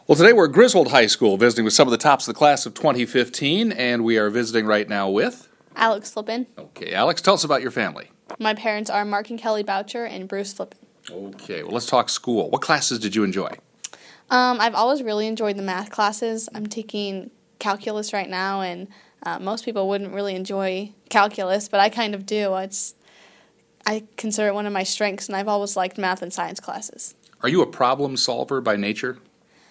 Well, today we're at Griswold High School visiting with some of the tops of the class of 2015, and we are visiting right now with Alex Flippin. Okay, Alex, tell us about your family. My parents are Mark and Kelly Boucher and Bruce Flippin. Okay, well, let's talk school. What classes did you enjoy? I've always really enjoyed the math classes. I'm taking calculus right now, and most people wouldn't really enjoy calculus, but I kind of do. I consider it one of my strengths, and I've always liked math and science classes. Are you a problem solver by nature?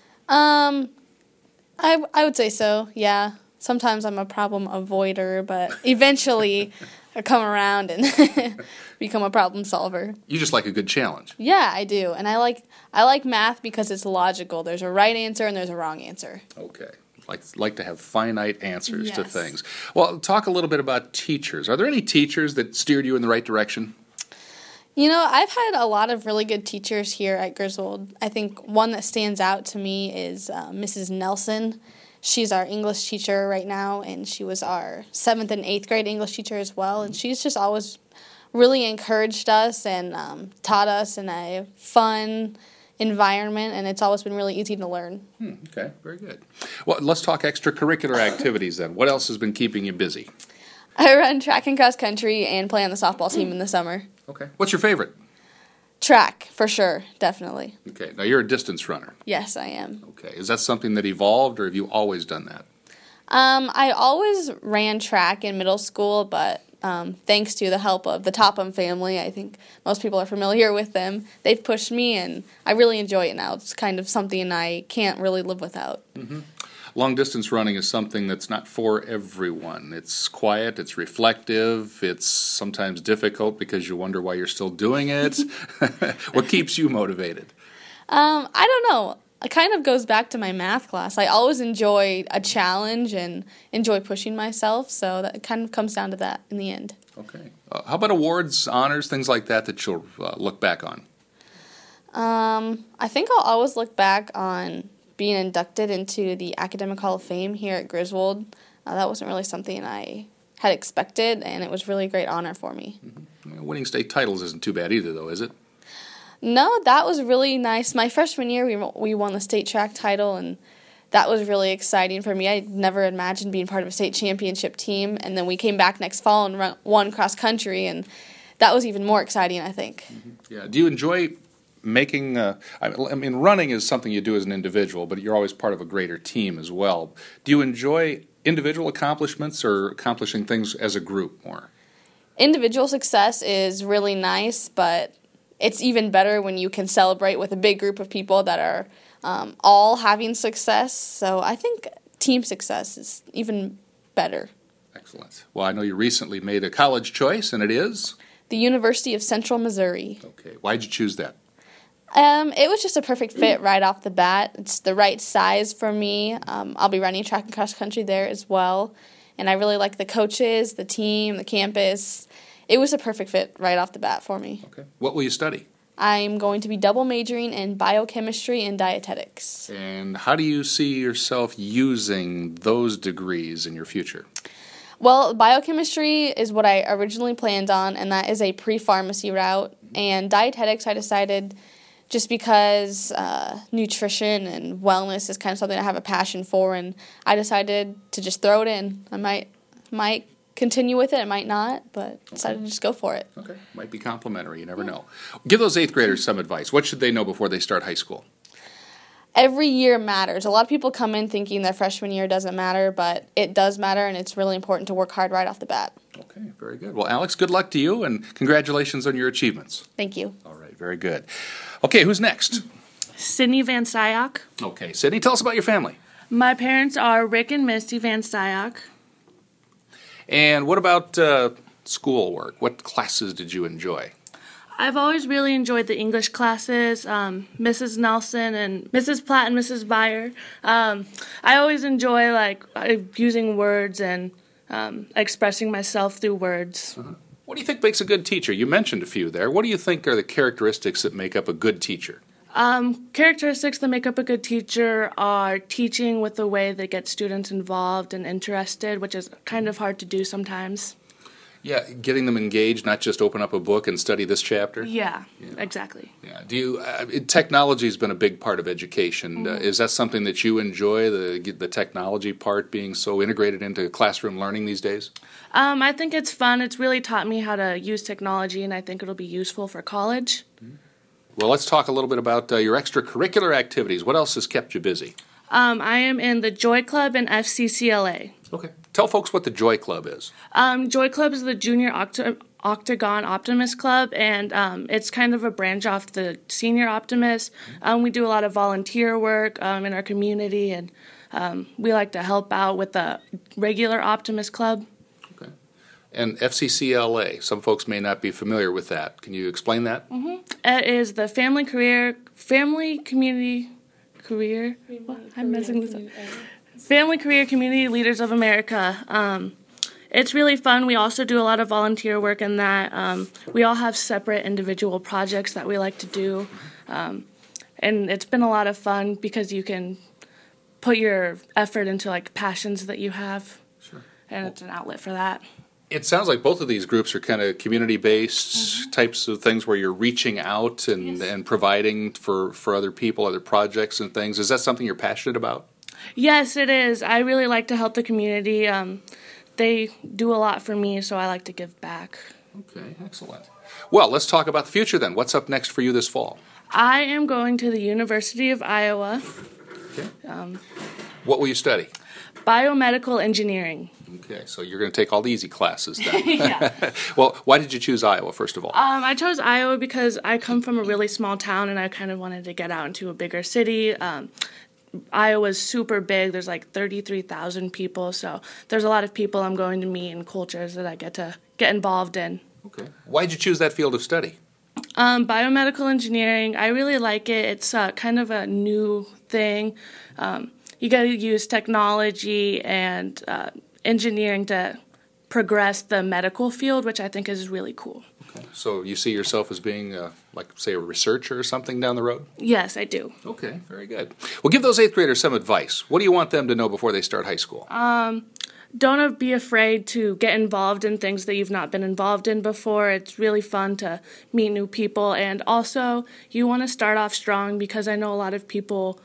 I would say so, yeah. Sometimes I'm a problem avoider, but eventually I come around and become a problem solver. You just like a good challenge. Yeah, I do. And I like math because it's logical. There's a right answer and there's a wrong answer. Okay. Like to have finite answers to Yes. things. Well, talk a little bit about teachers. Are there any teachers that steered you in the right direction? You know, I've had a lot of really good teachers here at Griswold. I think one that stands out to me is Mrs. Nelson. She's our English teacher right now, and she was our 7th and 8th grade English teacher as well. And she's just always really encouraged us and taught us in a fun environment, and it's always been really easy to learn. Okay, very good. Well, let's talk extracurricular activities then. What else has been keeping you busy? I run track and cross country and play on the softball team in the summer. Okay. What's your favorite? Track, for sure, definitely. Okay, now you're a distance runner. Yes, I am. Okay, is that something that evolved, or have you always done that? I always ran track in middle school, but thanks to the help of the Topham family, I think most people are familiar with them, they've pushed me, and I really enjoy it now. It's kind of something I can't really live without. Mm-hmm. Long-distance running is something that's not for everyone. It's quiet, it's reflective, it's sometimes difficult because you wonder why you're still doing it. What keeps you motivated? I don't know. It kind of goes back to my math class. I always enjoy a challenge and enjoy pushing myself, so that kind of comes down to that in the end. Okay. How about awards, honors, things like that you'll look back on? I think I'll always look back on being inducted into the Academic Hall of Fame here at Griswold. That wasn't really something I had expected, and it was really a great honor for me. Mm-hmm. Winning state titles isn't too bad either, though, is it? No, that was really nice. My freshman year, we won the state track title, and that was really exciting for me. I never imagined being part of a state championship team, and then we came back next fall and won cross country, and that was even more exciting, I think. Mm-hmm. Yeah. Do you enjoy making, running is something you do as an individual, but you're always part of a greater team as well. Do you enjoy individual accomplishments or accomplishing things as a group more? Individual success is really nice, but it's even better when you can celebrate with a big group of people that are all having success. So I think team success is even better. Excellent. Well, I know you recently made a college choice, and it is? The University of Central Missouri. Okay. Why'd you choose that? It was just a perfect fit right off the bat. It's the right size for me. I'll be running track and cross country there as well. And I really like the coaches, the team, the campus. It was a perfect fit right off the bat for me. Okay. What will you study? I'm going to be double majoring in biochemistry and dietetics. And how do you see yourself using those degrees in your future? Well, biochemistry is what I originally planned on, and that is a pre-pharmacy route. And dietetics, I decided just because nutrition and wellness is kind of something I have a passion for, and I decided to just throw it in. I might continue with it, I might not, but decided to just go for it. Okay, might be complimentary, you never know. Give those 8th graders some advice. What should they know before they start high school? Every year matters. A lot of people come in thinking their freshman year doesn't matter, but it does matter, and it's really important to work hard right off the bat. Okay, very good. Well, Alex, good luck to you, and congratulations on your achievements. Thank you. All right, very good. Okay, who's next? Sydney Van Syock. Okay, Sydney, tell us about your family. My parents are Rick and Misty Van Syock. And what about schoolwork? What classes did you enjoy? I've always really enjoyed the English classes, Mrs. Nelson and Mrs. Platt and Mrs. Byer. I always enjoy using words and expressing myself through words. Uh-huh. What do you think makes a good teacher? You mentioned a few there. What do you think are the characteristics that make up a good teacher? Characteristics that make up a good teacher are teaching with a way that gets students involved and interested, which is kind of hard to do sometimes. Yeah, getting them engaged, not just open up a book and study this chapter. Yeah, exactly. Yeah. Do you? Technology has been a big part of education. Is that something that you enjoy? The technology part being so integrated into classroom learning these days. I think it's fun. It's really taught me how to use technology, and I think it'll be useful for college. Well, let's talk a little bit about your extracurricular activities. What else has kept you busy? I am in the Joy Club and FCCLA. Okay. Tell folks what the Joy Club is. Joy Club is the Junior Octagon Optimist Club, and it's kind of a branch off the Senior Optimist. We do a lot of volunteer work in our community, and we like to help out with the regular Optimist Club. Okay. And FCCLA, some folks may not be familiar with that. Can you explain that? It is the Family Community Career. What? I'm messing this up. Family Career Community Leaders of America. It's really fun. We also do a lot of volunteer work in that. We all have separate individual projects that we like to do. And it's been a lot of fun because you can put your effort into like passions that you have. Sure. And it's an outlet for that. It sounds like both of these groups are kind of community-based types of things where you're reaching out and providing for other people, other projects and things. Is that something you're passionate about? Yes, it is. I really like to help the community. They do a lot for me, so I like to give back. Okay, excellent. Well, let's talk about the future then. What's up next for you this fall? I am going to the University of Iowa. Okay. What will you study? Biomedical engineering. Okay, so you're going to take all the easy classes then. Yeah. Well, why did you choose Iowa, first of all? I chose Iowa because I come from a really small town, and I kind of wanted to get out into a bigger city. Iowa's super big. There's like 33,000 people, so there's a lot of people I'm going to meet and cultures that I get to get involved in. Okay. Why did you choose that field of study? Biomedical engineering, I really like it. It's kind of a new thing. You got to use technology and engineering to progress the medical field, which I think is really cool. Okay. So you see yourself as being, say, a researcher or something down the road? Yes, I do. Okay, very good. Well, give those 8th graders some advice. What do you want them to know before they start high school? Don't be afraid to get involved in things that you've not been involved in before. It's really fun to meet new people. And also, you want to start off strong because I know a lot of people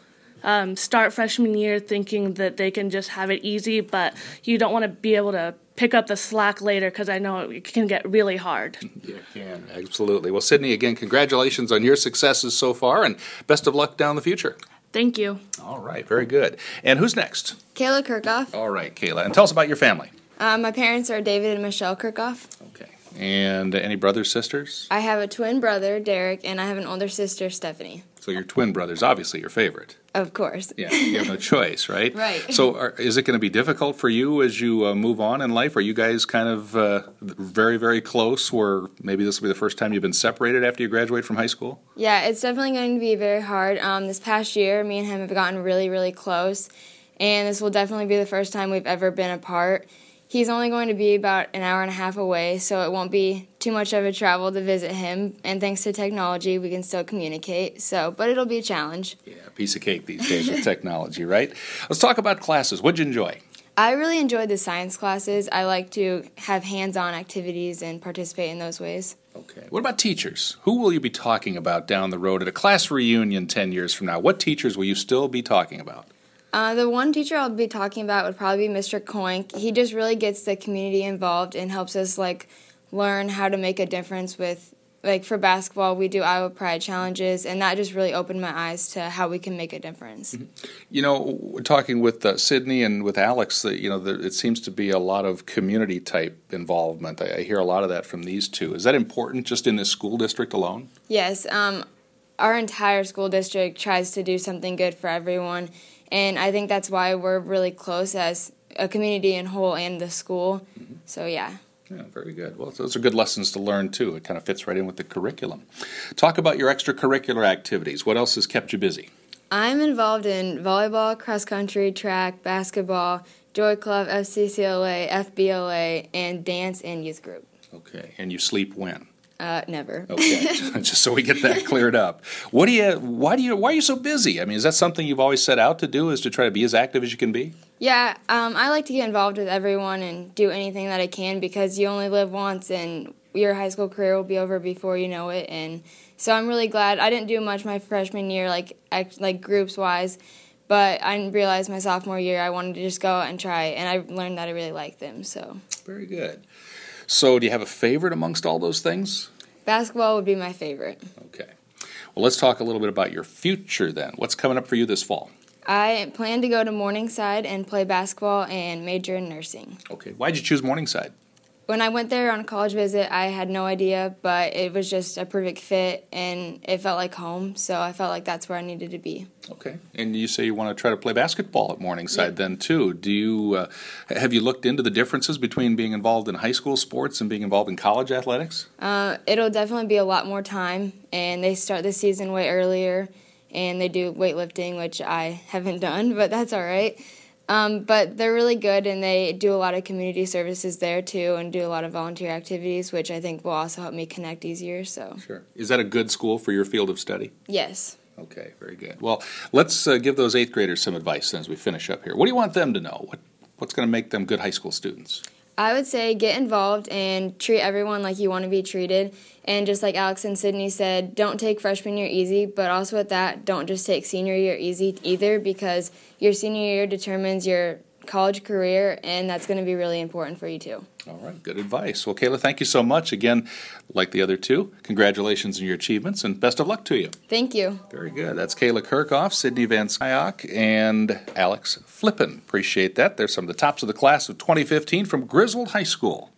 start freshman year thinking that they can just have it easy, but you don't want to be able to pick up the slack later because I know it can get really hard. Yeah, it can. Absolutely. Well, Sydney, again, congratulations on your successes so far, and best of luck down the future. Thank you. All right, very good. And who's next? Kayla Kirchhoff. All right, Kayla. And tell us about your family. My parents are David and Michelle Kirchhoff. Okay. And any brothers, sisters? I have a twin brother, Derek, and I have an older sister, Stephanie. So your twin brother's obviously your favorite. Of course. Yeah, you have no choice, right? Right. So is it going to be difficult for you as you move on in life? Are you guys kind of very, very close where maybe this will be the first time you've been separated after you graduate from high school? Yeah, it's definitely going to be very hard. This past year, me and him have gotten really, really close, and this will definitely be the first time we've ever been apart. He's only going to be about an hour and a half away, so it won't be too much of a travel to visit him. And thanks to technology, we can still communicate. But it'll be a challenge. Yeah, a piece of cake these days with technology, right? Let's talk about classes. What'd you enjoy? I really enjoyed the science classes. I like to have hands-on activities and participate in those ways. Okay. What about teachers? Who will you be talking about down the road at a class reunion 10 years from now? What teachers will you still be talking about? The one teacher I'll be talking about would probably be Mr. Coink. He just really gets the community involved and helps us, learn how to make a difference with, for basketball, we do Iowa Pride challenges, and that just really opened my eyes to how we can make a difference. Mm-hmm. Talking with Sydney and with Alex, it seems to be a lot of community-type involvement. I hear a lot of that from these two. Is that important just in this school district alone? Yes. Our entire school district tries to do something good for everyone, and I think that's why we're really close as a community in whole and the school. Mm-hmm. So, yeah. Yeah, very good. Well, those are good lessons to learn, too. It kind of fits right in with the curriculum. Talk about your extracurricular activities. What else has kept you busy? I'm involved in volleyball, cross-country, track, basketball, Joy Club, FCCLA, FBLA, and dance and youth group. Okay. And you sleep when? Never. Okay, just so we get that cleared up. Why are you so busy? I mean, is that something you've always set out to do, is to try to be as active as you can be? Yeah, I like to get involved with everyone and do anything that I can because you only live once and your high school career will be over before you know it. And so I'm really glad. I didn't do much my freshman year, like groups-wise, but I realized my sophomore year I wanted to just go out and try, and I learned that I really liked them. So Very good. So do you have a favorite amongst all those things? basketball would be my favorite. Okay. Well, let's talk a little bit about your future then. What's coming up for you this fall? I plan to go to Morningside and play basketball and major in nursing. Okay. Why'd you choose Morningside? When I went there on a college visit, I had no idea, but it was just a perfect fit, and it felt like home, so I felt like that's where I needed to be. Okay. And you say you want to try to play basketball at Morningside then too. Do you have you looked into the differences between being involved in high school sports and being involved in college athletics? It'll definitely be a lot more time, and they start the season way earlier, and they do weightlifting, which I haven't done, but that's all right. But they're really good, and they do a lot of community services there, too, and do a lot of volunteer activities, which I think will also help me connect easier. So, Sure. Is that a good school for your field of study? yes. Okay, very good. Well, let's give those 8th graders some advice then as we finish up here. What do you want them to know? What's going to make them good high school students? I would say get involved and treat everyone like you want to be treated. And just like Alex and Sydney said, don't take freshman year easy, but also with that, don't just take senior year easy either, because your senior year determines your college career, and that's going to be really important for you too. All right, good advice. Well, Kayla, thank you so much. Again, like the other two, congratulations on your achievements, and best of luck to you. Thank you. Very good. That's Kayla Kirchhoff, Sydney Van Skyok, and Alex Flippen. Appreciate that. They're some of the tops of the class of 2015 from Griswold High School.